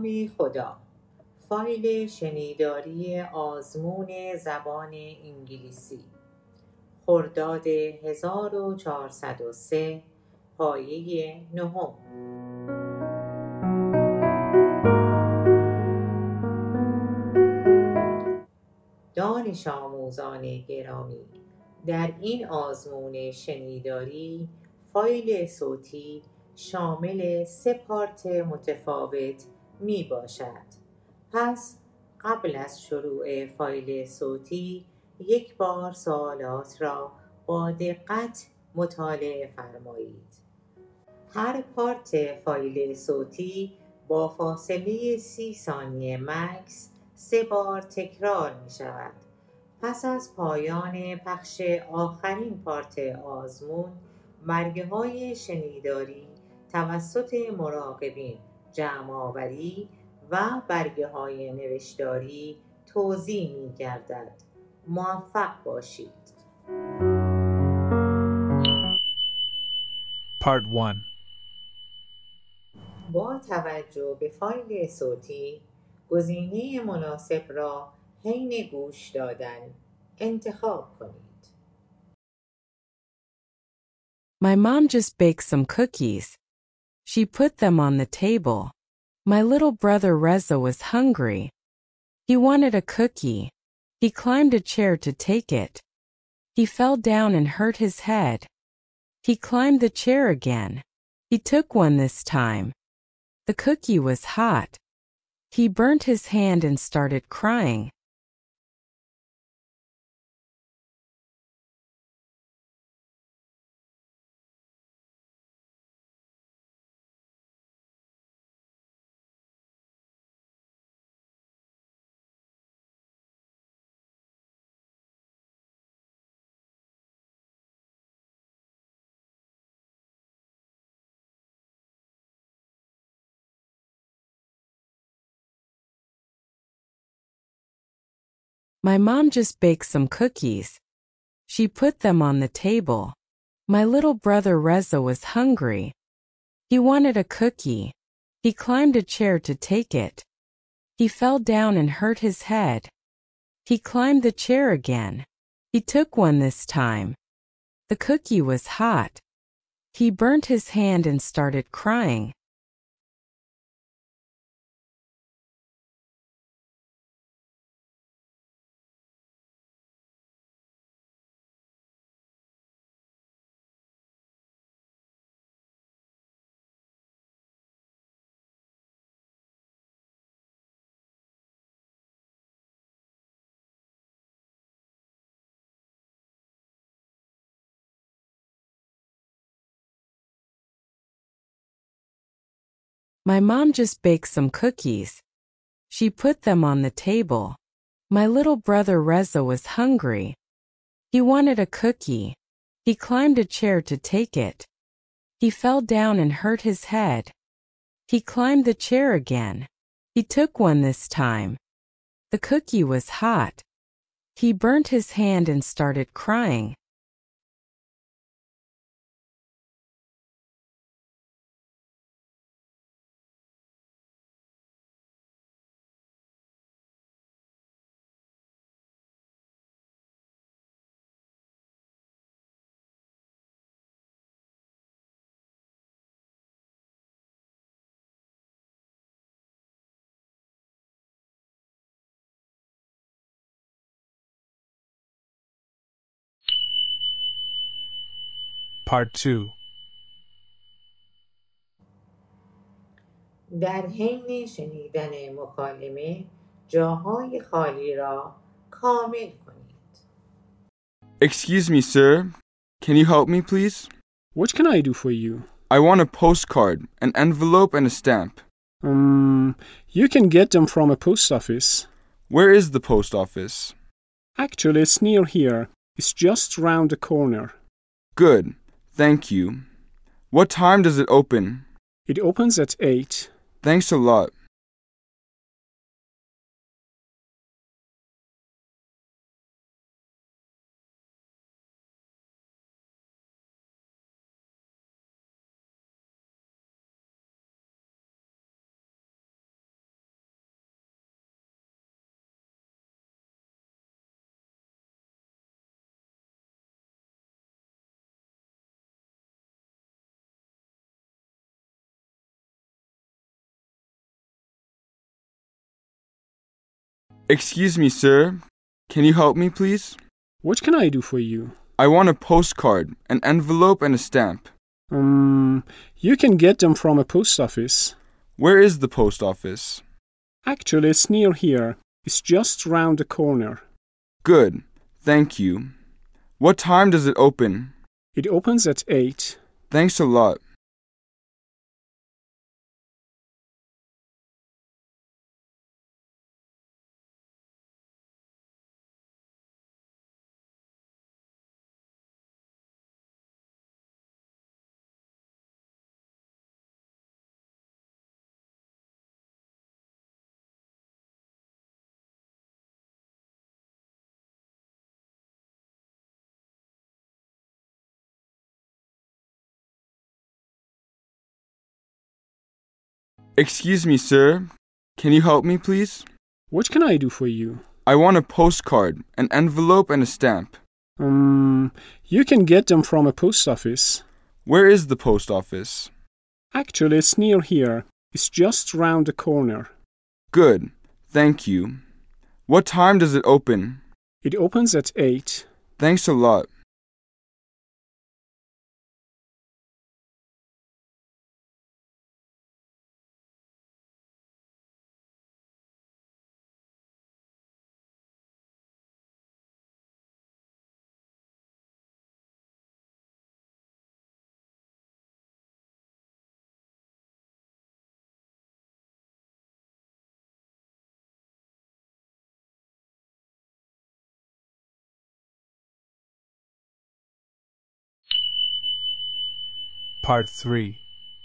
نام خدا. فایل شنیداری آزمون زبان انگلیسی خرداد 1403 پایه نهم. دانش آموزان گرامی، در این آزمون شنیداری فایل صوتی شامل 3 پارت متفاوت می باشد. پس قبل از شروع فایل صوتی یک بار سوالات را با دقت مطالعه فرمایید. هر پارت فایل صوتی با فاصله 30 ثانیه مکس 3 بار تکرار می شود. پس از پایان پخش آخرین پارت آزمون، برگه‌های شنیداری توسط مراقبین جمع آوری و برگه‌های نوشتاری توزیع می گردد. موفق باشید. Part 1. با توجه به فایل صوتی، گزینه مناسب را حین گوش دادن انتخاب کنید. My mom just baked some cookies. She put them on the table. My little brother Reza was hungry. He wanted a cookie. He climbed a chair to take it. He fell down and hurt his head. He climbed the chair again. He took one this time. The cookie was hot. He burnt his hand and started crying. My mom just baked some cookies. She put them on the table. My little brother Reza was hungry. He wanted a cookie. He climbed a chair to take it. He fell down and hurt his head. He climbed the chair again. He took one this time. The cookie was hot. He burnt his hand and started crying. My mom just baked some cookies. She put them on the table. My little brother Reza was hungry. He wanted a cookie. He climbed a chair to take it. He fell down and hurt his head. He climbed the chair again. He took one this time. The cookie was hot. He burnt his hand and started crying. Part 2. در حین شنیدن مکالمه جاهای خالی را کامل کنید. Excuse me, sir. Can you help me, please? What can I do for you? I want a postcard, an envelope, and a stamp. You can get them from a post office. Where is the post office? Actually, it's near here. It's just round the corner. Good. Thank you. What time does it open? It opens at 8. Thanks a lot. Excuse me, sir. Can you help me, please? What can I do for you? I want a postcard, an envelope, and a stamp. You can get them from a post office. Where is the post office? Actually, it's near here. It's just round the corner. Good. Thank you. What time does it open? It opens at 8. Thanks a lot. Excuse me, sir. Can you help me, please? What can I do for you? I want a postcard, an envelope, and a stamp. You can get them from a post office. Where is the post office? Actually, it's near here. It's just round the corner. Good. Thank you. What time does it open? It opens at 8. Thanks a lot. Part 3.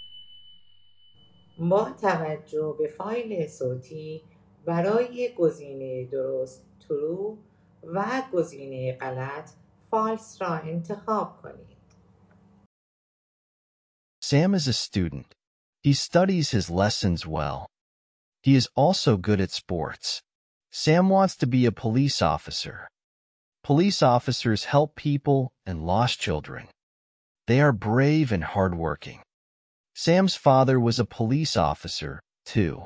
با توجه به فایل صوتی برای گزینه درست true و گزینه غلط false را انتخاب کنید. Sam is a student. He studies his lessons well. He is also good at sports. Sam wants to be a police officer. Police officers help people and lost children. They are brave and hardworking. Sam's father was a police officer, too.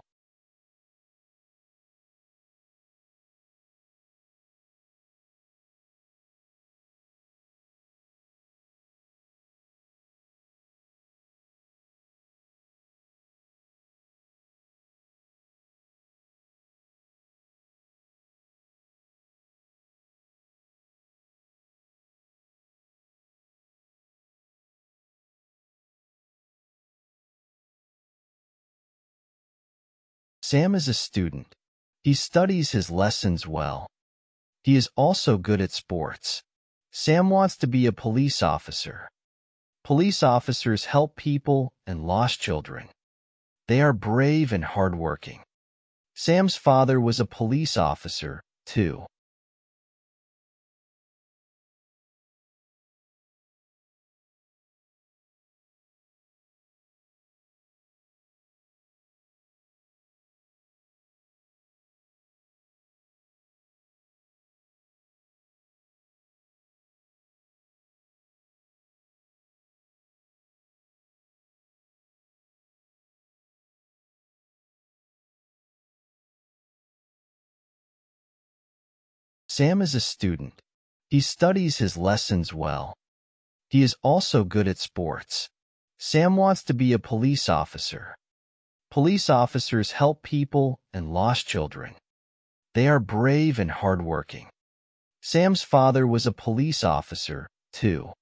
Sam is a student. He studies his lessons well. He is also good at sports. Sam wants to be a police officer. Police officers help people and lost children. They are brave and hardworking. Sam's father was a police officer, too. Sam is a student. He studies his lessons well. He is also good at sports. Sam wants to be a police officer. Police officers help people and lost children. They are brave and hardworking. Sam's father was a police officer, too.